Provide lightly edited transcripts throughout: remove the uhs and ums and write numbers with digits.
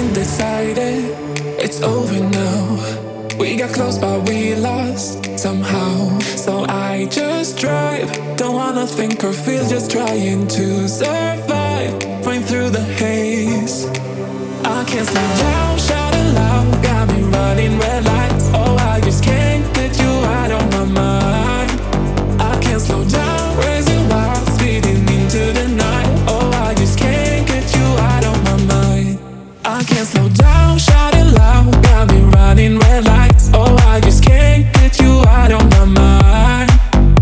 been decided, it's over now. We got close but we lost somehow. So I just drive, don't wanna think or feel, just trying to survive. Find through the haze, I can't slow down, shouting loud, got me running red lights. Oh, I just can't get you out of my mind. I can't slow down, racing wild, speeding into the night. Oh, I just can't get you out of my mind. I can't slow down, shouting loud, got me running red lights. Oh, I just can't get you out of my mind.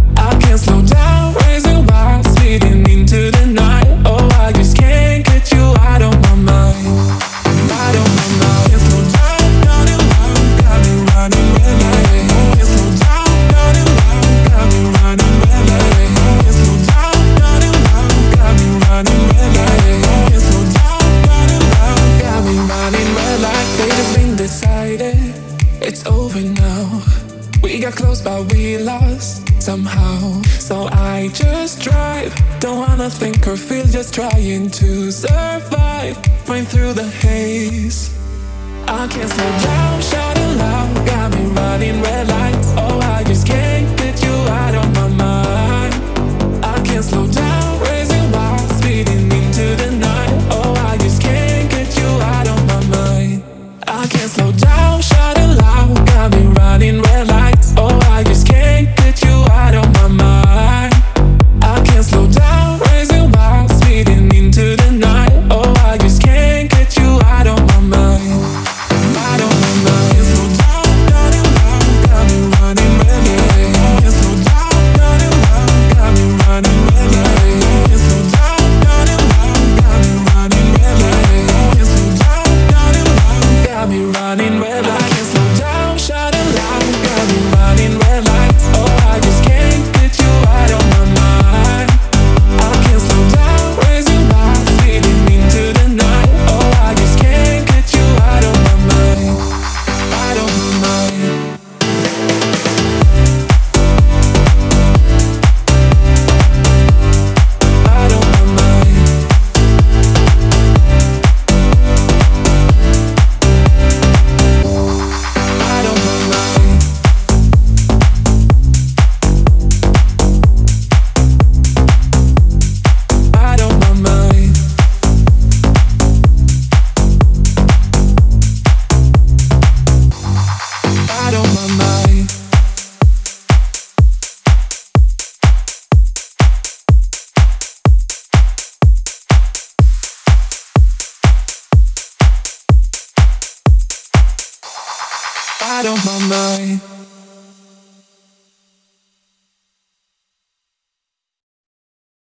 I can't slow down, racing wild, speeding into the night. Oh, I just can't get you out of my mind. Out of my mind. Can't slow down, running loud, got me running red lights. Can't slow down, running loud, got me running red lights. Can't slow down, running loud, got me running red lights. Can't slow down, running loud, got me running red lights. Fate has been decided, it's over now. We got close but we lost somehow. So I just drive, don't wanna think or feel, just trying to survive. Find through the haze, I can't slow down, shouting loud, got me running red lights. Oh, I just can't get you out of my mind. I can't slow down, racing wild, speeding into the night. Oh, I just can't get you out of my mind. I can't slow down, shouting loud, got me running red lights. Oh, I just can't get you out of my mind. I can't slow down, racing wild, speeding into the night. Oh, I just can't get you out of my mind. Out of my mind. Can't slow down, running loud, got me running red lights. Can't slow down, running loud, got me running red lights. Can't slow down, running loud, got me running red lights. Can't slow down, running loud, got me running red lights. Can't slow down, shouting loud, got me running red lights. Oh, I just can't get you out of my mind. I can't slow down, racing wild, speeding into the night. Oh, I just can't get you out of my mind. Out of my mind. Out of my mind. Out of my mind. Out of my mind. Out of my mind. Out of my mind.